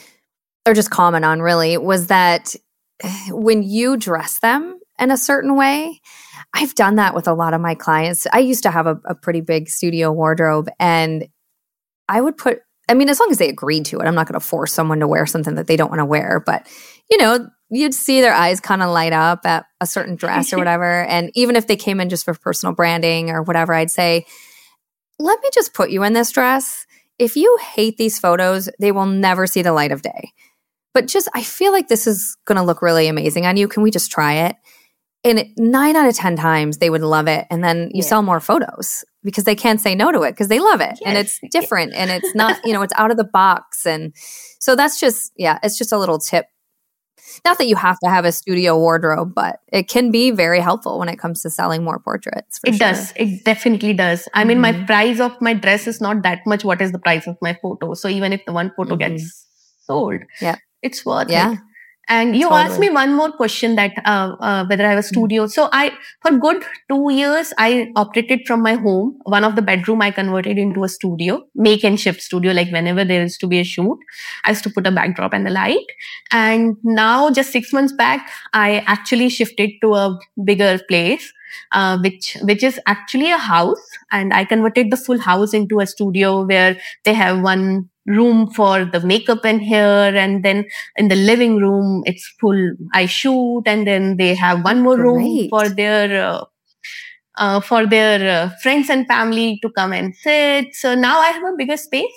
or just comment on really, was that when you dress them in a certain way, I've done that with a lot of my clients. I used to have a, a pretty big studio wardrobe, and I would put, I mean, as long as they agreed to it, I'm not going to force someone to wear something that they don't want to wear, but you know, you'd see their eyes kind of light up at a certain dress or whatever. And even if they came in just for personal branding or whatever, I'd say, let me just put you in this dress. If you hate these photos, they will never see the light of day. But just, I feel like this is going to look really amazing on you. Can we just try it? And it, nine out of ten times they would love it. And then you yeah. sell more photos because they can't say no to it because they love it. Yes. And it's different and it's not, you know, it's out of the box. And so that's just, yeah, it's just a little tip. Not that you have to have a studio wardrobe, but it can be very helpful when it comes to selling more portraits. It sure. does. It definitely does. I mm-hmm. mean, my price of my dress is not that much. What is the price of my photo? So even if the one photo mm-hmm. gets sold, yeah. it's worth yeah. it. And you totally. asked me one more question that uh, uh, whether I have a studio. So I, for good two years, I operated from my home. One of the bedroom I converted into a studio, make and shift studio. Like whenever there is to be a shoot, I used to put a backdrop and the light. And now, just six months back, I actually shifted to a bigger place, uh, which which is actually a house. And I converted the full house into a studio where they have one room for the makeup and hair, and then in the living room it's full I shoot, and then they have one more Great. room for their uh, uh, for their uh, friends and family to come and sit. So now I have a bigger space.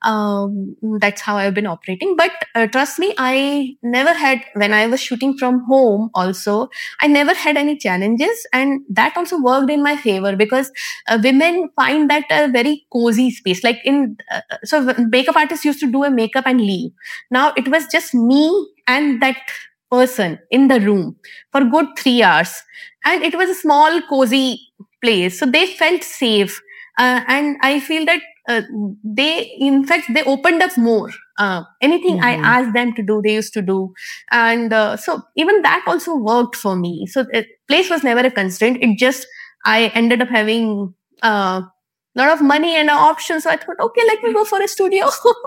Um, that's how I've been operating. But uh, trust me, I never had, when I was shooting from home also, I never had any challenges. And that also worked in my favor because uh, women find that a very cozy space. Like in, uh, so makeup artists used to do a makeup and leave. Now it was just me and that person in the room for good three hours. And it was a small, cozy place. So they felt safe. Uh, and I feel that uh, they, in fact, they opened up more. Uh, anything mm-hmm. I asked them to do, they used to do. And uh, so even that also worked for me. So the place was never a constraint. It just, I ended up having a uh, lot of money and options. So I thought, okay, let me go for a studio.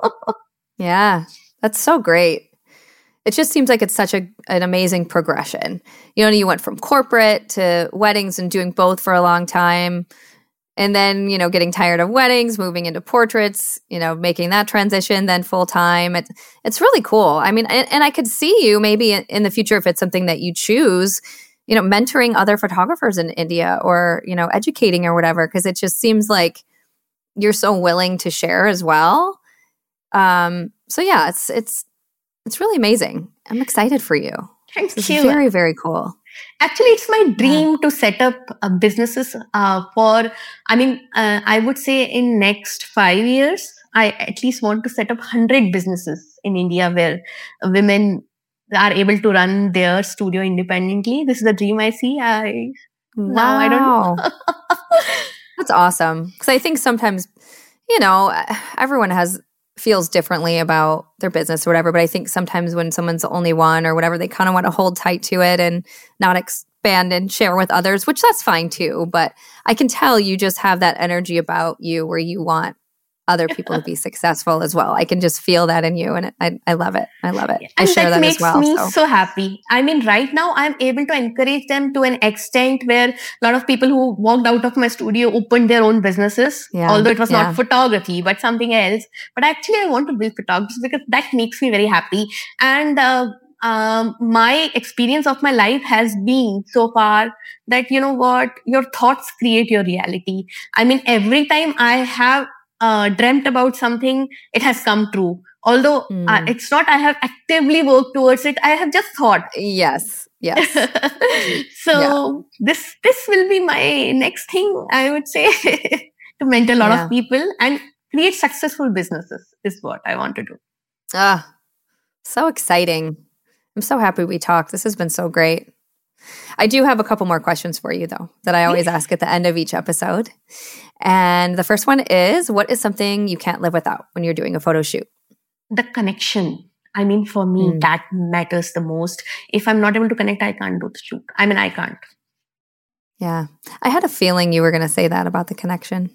Yeah, that's so great. It just seems like it's such a, an amazing progression. You know, you went from corporate to weddings and doing both for a long time. And then, you know, getting tired of weddings, moving into portraits, you know, making that transition then full time. It, it's really cool. I mean, and, and I could see you maybe in, in the future, if it's something that you choose, you know, mentoring other photographers in India or, you know, educating or whatever, because it just seems like you're so willing to share as well. Um, so yeah, it's, it's, It's really amazing. I'm excited for you. Thank this you. Is very, very cool. Actually, it's my dream yeah. to set up uh, businesses uh, for, I mean, uh, I would say in next five years, I at least want to set up one hundred businesses in India where women are able to run their studio independently. This is the dream I see. I Wow. Now I don't know. That's awesome. Because I think sometimes, you know, everyone has feels differently about their business or whatever. But I think sometimes when someone's the only one or whatever, they kind of want to hold tight to it and not expand and share with others, which that's fine too. But I can tell you just have that energy about you where you want other people to be successful as well. I can just feel that in you, and I, I love it. I love it. And I share that, that makes as well. me so. so happy. I mean, right now I'm able to encourage them to an extent where a lot of people who walked out of my studio opened their own businesses, yeah. although it was yeah. not photography, but something else. But actually I want to build photography because that makes me very happy. And uh, um, my experience of my life has been so far that, you know what, your thoughts create your reality. I mean, every time I have Uh, dreamt about something, it has come true. Although mm. uh, it's not, I have actively worked towards it. I have just thought. Yes, yes. so yeah. this this will be my next thing, I would say, to mentor a lot yeah. of people and create successful businesses is what I want to do. Ah, so exciting. I'm so happy we talked. This has been so great. I do have a couple more questions for you, though, that I always ask at the end of each episode. And the first one is, what is something you can't live without when you're doing a photo shoot? The connection. I mean, for me, mm. that matters the most. If I'm not able to connect, I can't do the shoot. I mean, I can't. Yeah. I had a feeling you were going to say that about the connection.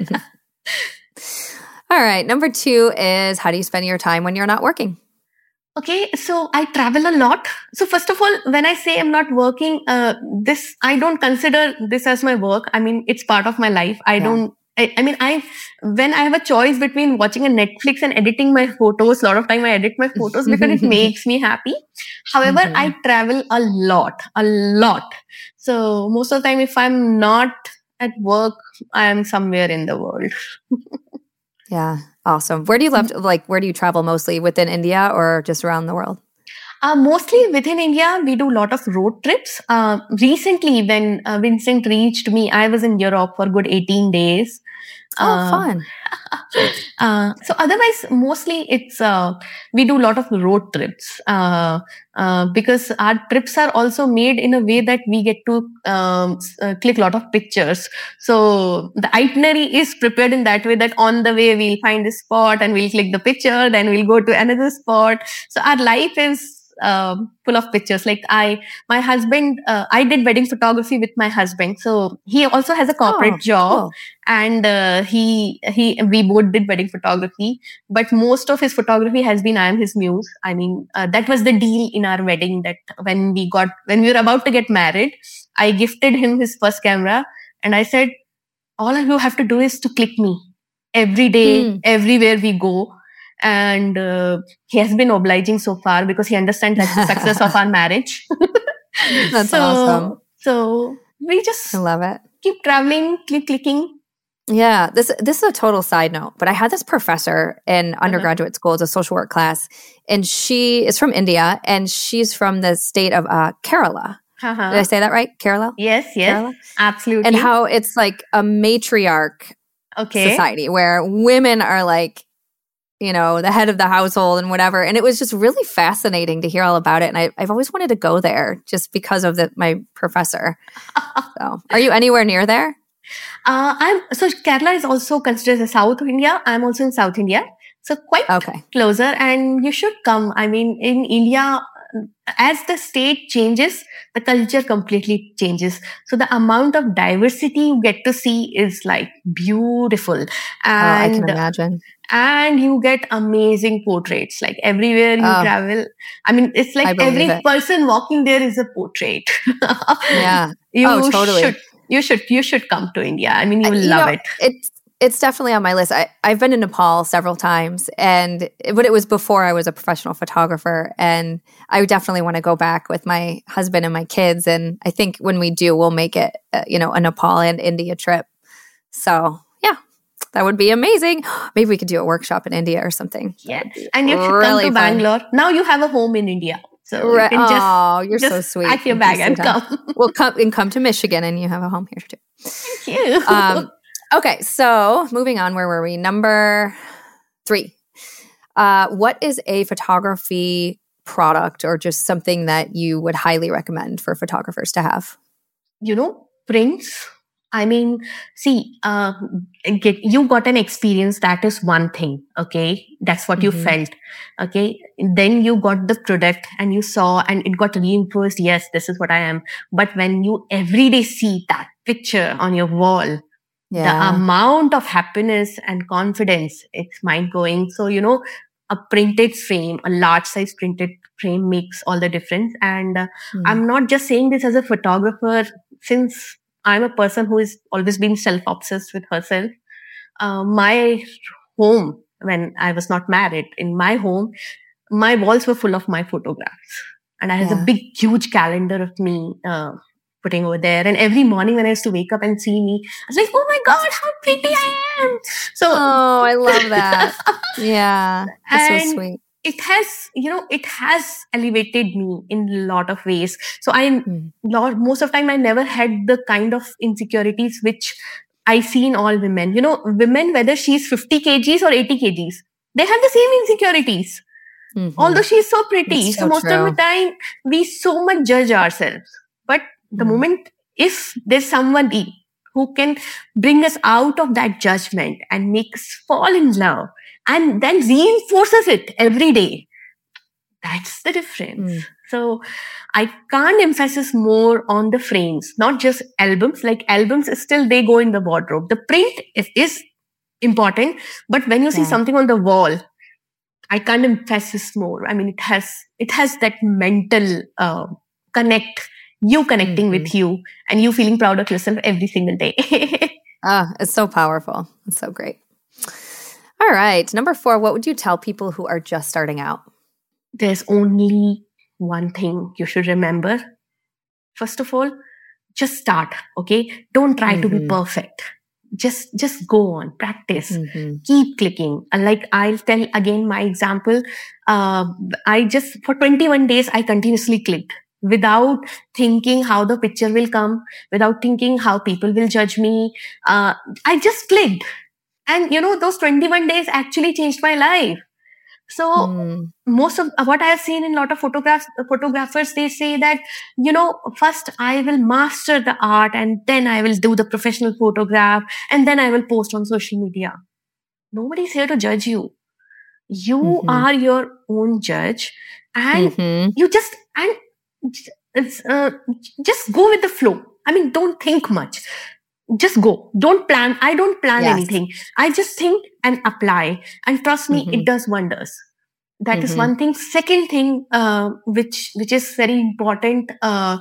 All right. Number two is, how do you spend your time when you're not working? Okay, so I travel a lot. So first of all, when I say I'm not working, uh, this, I don't consider this as my work. I mean, it's part of my life. I yeah. don't, I, I mean, I, when I have a choice between watching a Netflix and editing my photos, a lot of time I edit my photos because it makes me happy. However, mm-hmm. I travel a lot, a lot. So most of the time, if I'm not at work, I am somewhere in the world. Yeah. Awesome. Where do you love, like, where do you travel mostly? Within India or just around the world? Uh, mostly within India. We do a lot of road trips. Uh, recently, when uh, Vincent reached me, I was in Europe for good eighteen days. Oh, uh, fun. uh, so otherwise, mostly it's, uh, we do a lot of road trips, uh, uh, because our trips are also made in a way that we get to um, uh, click a lot of pictures. So the itinerary is prepared in that way that on the way we'll find this spot and we'll click the picture, then we'll go to another spot. So our life is Uh, full of pictures. Like I, my husband, uh, I did wedding photography with my husband. So he also has a corporate oh, job cool. and uh, he, he, we both did wedding photography, but most of his photography has been, I am his muse. I mean, uh, that was the deal in our wedding, that when we got, when we were about to get married, I gifted him his first camera and I said, all you have to do is to click me every day, mm. everywhere we go. And uh, he has been obliging so far because he understands that's the success of our marriage. That's so, awesome. So we just I love it. Keep traveling, keep clicking. Yeah, this this is a total side note, but I had this professor in undergraduate uh-huh. school, it's a social work class, and she is from India, and she's from the state of uh, Kerala. Uh-huh. Did I say that right? Kerala? Yes, yes, Kerala? Absolutely. And how it's like a matriarch okay. society where women are like, you know, the head of the household and whatever. And it was just really fascinating to hear all about it. And I, I've always wanted to go there just because of the, my professor. So, are you anywhere near there? Uh, I'm so Kerala is also considered as South India. I'm also in South India, so quite okay. closer. And you should come. I mean, in India, as the state changes, the culture completely changes. So the amount of diversity you get to see is like beautiful. And, oh, I can imagine. And you get amazing portraits. Like everywhere you oh, travel, I mean, it's like every it. person walking there is a portrait. Yeah. You oh, totally. Should, you should you should come to India. I mean, you will you love know, it. It's it's definitely on my list. I, I've been to Nepal several times, and but it was before I was a professional photographer, and I definitely want to go back with my husband and my kids. And I think when we do, we'll make it, uh, you know, a Nepal and India trip. So yeah, That would be amazing. Maybe we could do a workshop in India or something. Yes. And if you really come to fun. Bangalore, now you have a home in India. So right. you can just, oh, you're just so sweet. pack your bag and come. We'll come and come to Michigan and you have a home here too. Thank you. Um, okay. So moving on, where were we? Number three. Uh, what is a photography product or just something that you would highly recommend for photographers to have? You know, prints. I mean, see, uh, get, you got an experience. That is one thing. Okay. That's what mm-hmm. you felt. Okay. Then you got the product and you saw and it got reinforced. Yes, this is what I am. But when you every day see that picture on your wall, yeah. the amount of happiness and confidence, it's mind blowing. So, you know, a printed frame, a large size printed frame makes all the difference. And uh, mm. I'm not just saying this as a photographer, since I'm a person who has always been self-obsessed with herself. Uh, my home, when I was not married, in my home, my walls were full of my photographs. And I had yeah. a big, huge calendar of me uh, putting over there. And every morning when I used to wake up and see me, I was like, oh my God, how pretty I am. So, oh, I love that. Yeah, that's so sweet. It has, you know, it has elevated me in a lot of ways. So I, mm. lot, most of the time, I never had the kind of insecurities which I see in all women. You know, women, whether she's fifty kilograms or eighty kilograms, they have the same insecurities. Mm-hmm. Although she's so pretty. So, so most true. of the time, we so much judge ourselves. But the mm. moment, if there's somebody who can bring us out of that judgment and make us fall in love, and then reinforces it every day. That's the difference. Mm. So I can't emphasize more on the frames, not just albums. Like albums, still they go in the wardrobe. The print is, is important, but when you see yeah. something on the wall, I can't emphasize more. I mean, it has it has that mental uh, connect, you connecting mm-hmm. with you, and you feeling proud of yourself every single day. Ah, it's so powerful. It's so great. All right. Number four, what would you tell people who are just starting out? There's only one thing you should remember. First of all, just start. Okay. Don't try mm-hmm. to be perfect. Just, just go on, practice, mm-hmm. keep clicking. Like I'll tell again my example. Uh, I just, for twenty-one days, I continuously clicked without thinking how the picture will come, without thinking how people will judge me. Uh, I just clicked. And, you know, those twenty-one days actually changed my life. So mm. most of what I have seen in a lot of photographs, photographers, they say that, you know, first I will master the art and then I will do the professional photograph and then I will post on social media. Nobody's here to judge you. You mm-hmm. are your own judge and mm-hmm. you just, and it's, uh, just go with the flow. I mean, don't think much. Just go. Don't plan. I don't plan yes. anything. I just think and apply. And trust me, mm-hmm. it does wonders. That mm-hmm. is one thing. Second thing, uh, which, which is very important, uh,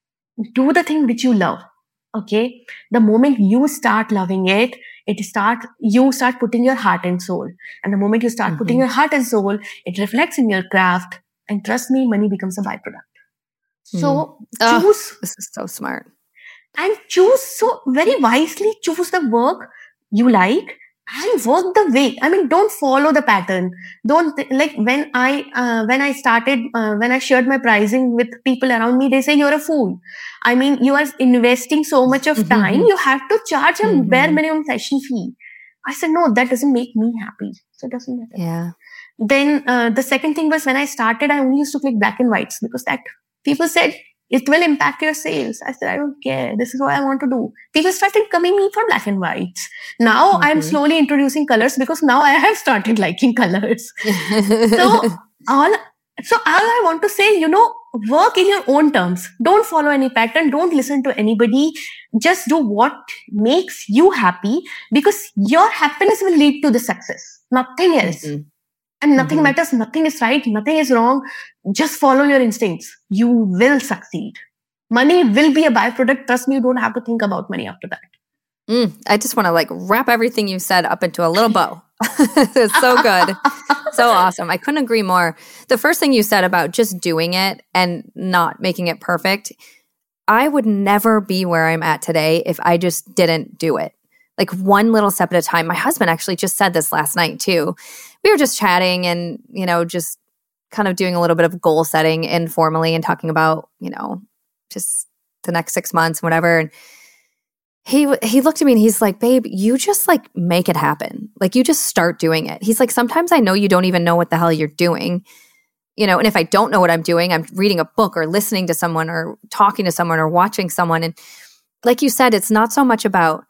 do the thing which you love. Okay. The moment you start loving it, it start, you start putting your heart and soul. And the moment you start mm-hmm. putting your heart and soul, it reflects in your craft. And trust me, money becomes a byproduct. Mm. So oh, choose. This is so smart. And choose, so very wisely choose the work you like and work the way. I mean, don't follow the pattern. Don't, th- like when I, uh, when I started, uh, when I shared my pricing with people around me, they say you're a fool. I mean, you are investing so much of time. Mm-hmm. You have to charge a mm-hmm. bare minimum session fee. I said, no, that doesn't make me happy. So it doesn't matter. Yeah. Then, uh, the second thing was when I started, I only used to click black and whites because that people said, it will impact your sales. I said, I don't care. This is what I want to do. People started coming me for black and whites. Now mm-hmm. I'm slowly introducing colors because now I have started liking colors. so all, so all I want to say, you know, work in your own terms. Don't follow any pattern. Don't listen to anybody. Just do what makes you happy because your happiness will lead to the success. Nothing else. Mm-hmm. And nothing mm-hmm. matters, nothing is right, nothing is wrong. Just follow your instincts. You will succeed. Money will be a byproduct. Trust me, you don't have to think about money after that. Mm, I just want to like wrap everything you said up into a little bow. It's so good. So awesome. I couldn't agree more. The first thing you said about just doing it and not making it perfect, I would never be where I'm at today if I just didn't do it. like one little step at a time. My husband actually just said this last night too. We were just chatting and, you know, just kind of doing a little bit of goal setting informally and talking about, you know, just the next six months and whatever. And he he looked at me and he's like, babe, you just like make it happen. Like you just start doing it. He's like, sometimes I know you don't even know what the hell you're doing. You know, and if I don't know what I'm doing, I'm reading a book or listening to someone or talking to someone or watching someone. And like you said, it's not so much about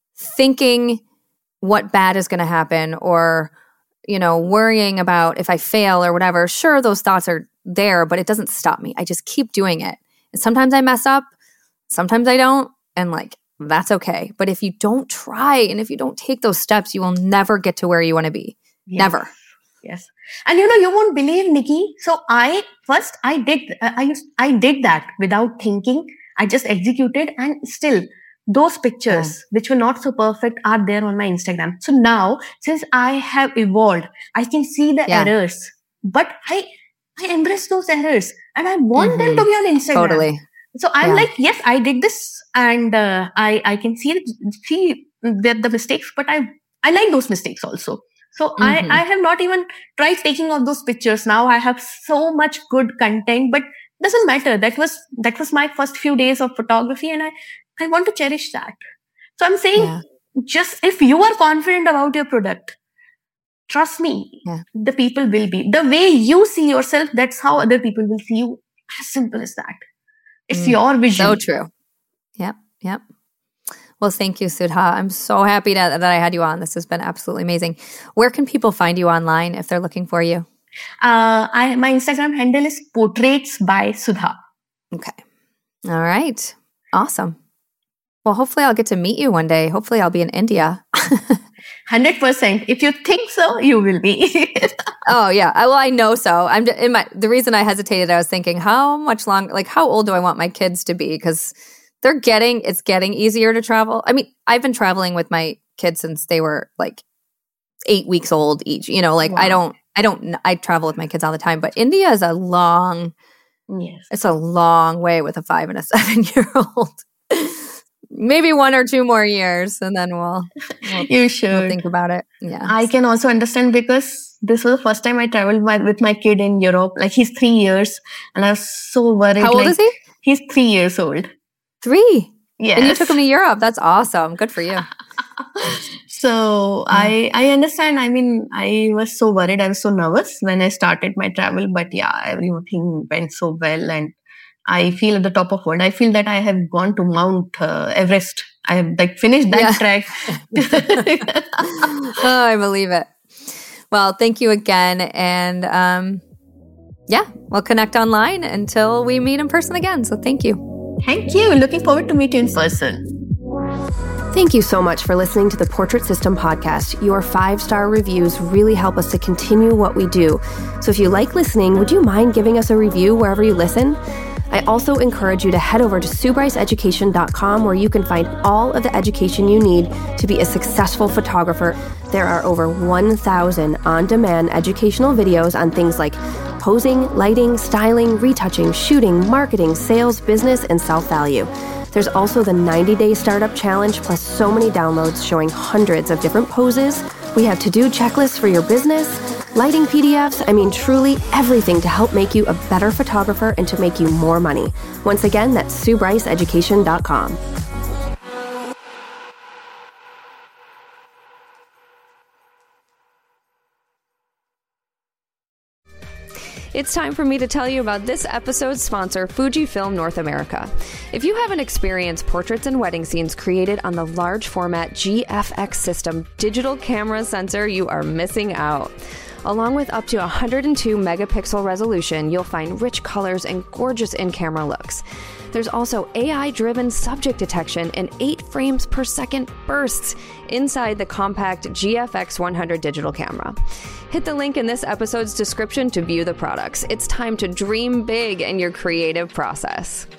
thinking what bad is going to happen or, you know, worrying about if I fail or whatever. Sure, those thoughts are there, but it doesn't stop me. I just keep doing it. And sometimes I mess up, sometimes I don't. And like, that's okay. But if you don't try and if you don't take those steps, you will never get to where you want to be. Yes. Never. Yes. And you know, you won't believe, Nikki. So I, first I did, I used, I did that without thinking. I just executed and still those pictures, yeah. which were not so perfect, are there on my Instagram. So now, since I have evolved, I can see the yeah. errors, but I, I embrace those errors and I want mm-hmm. them to be on Instagram. Totally. So I'm yeah. like, yes, I did this and uh, I, I can see, see the, the mistakes, but I, I like those mistakes also. So mm-hmm. I, I have not even tried taking off those pictures. Now I have so much good content, but doesn't matter. That was, that was my first few days of photography and I, I want to cherish that. So I'm saying yeah. just if you are confident about your product, trust me, yeah. the people will be. The way you see yourself, that's how other people will see you. As simple as that. It's mm. your vision. So true. Yep. Yep. Well, thank you, Sudha. I'm so happy to, that I had you on. This has been absolutely amazing. Where can people find you online if they're looking for you? Uh, I my Instagram handle is Portraits by Sudha. Okay. All right. Awesome. Well, hopefully I'll get to meet you one day. Hopefully I'll be in India. one hundred percent. If you think so, you will be. Oh, yeah. I, well, I know so. I'm in my. The reason I hesitated, I was thinking, how much longer, like how old do I want my kids to be? Because they're getting, it's getting easier to travel. I mean, I've been traveling with my kids since they were like eight weeks old each. You know, like wow. I don't, I don't, I travel with my kids all the time. But India is a long, yes, it's a long way with a five and a seven year old. Maybe one or two more years, and then we'll, we'll you should we'll think about it. Yeah, I can also understand because this was the first time I traveled my, with my kid in Europe. Like he's three years, and I was so worried. How old like, is he? He's three years old. Three. Yes. And you took him to Europe. That's awesome. Good for you. So yeah. I I understand. I mean, I was so worried. I was so nervous when I started my travel, but yeah, everything went so well, and I feel at the top of world. I feel that I have gone to Mount uh, Everest. I have like finished that yeah. track. Oh, I believe it. Well, thank you again. And um, yeah, we'll connect online until we meet in person again. So thank you. Thank you. Looking forward to meet you in person. Thank you so much for listening to the Portrait System podcast. Your five-star reviews really help us to continue what we do. So if you like listening, would you mind giving us a review wherever you listen? I also encourage you to head over to sue bryce education dot com where you can find all of the education you need to be a successful photographer. There are over one thousand on-demand educational videos on things like posing, lighting, styling, retouching, shooting, marketing, sales, business, and self-value. There's also the ninety-day startup challenge, plus so many downloads showing hundreds of different poses. We have to-do checklists for your business, lighting P D Fs, I mean truly everything to help make you a better photographer and to make you more money. Once again, that's sue bryce education dot com. It's time for me to tell you about this episode's sponsor, Fujifilm North America. If you haven't experienced portraits and wedding scenes created on the large format G F X system digital camera sensor, you are missing out. Along with up to one hundred two megapixel resolution, you'll find rich colors and gorgeous in-camera looks. There's also A I-driven subject detection and eight frames per second bursts inside the compact G F X one hundred digital camera. Hit the link in this episode's description to view the products. It's time to dream big in your creative process.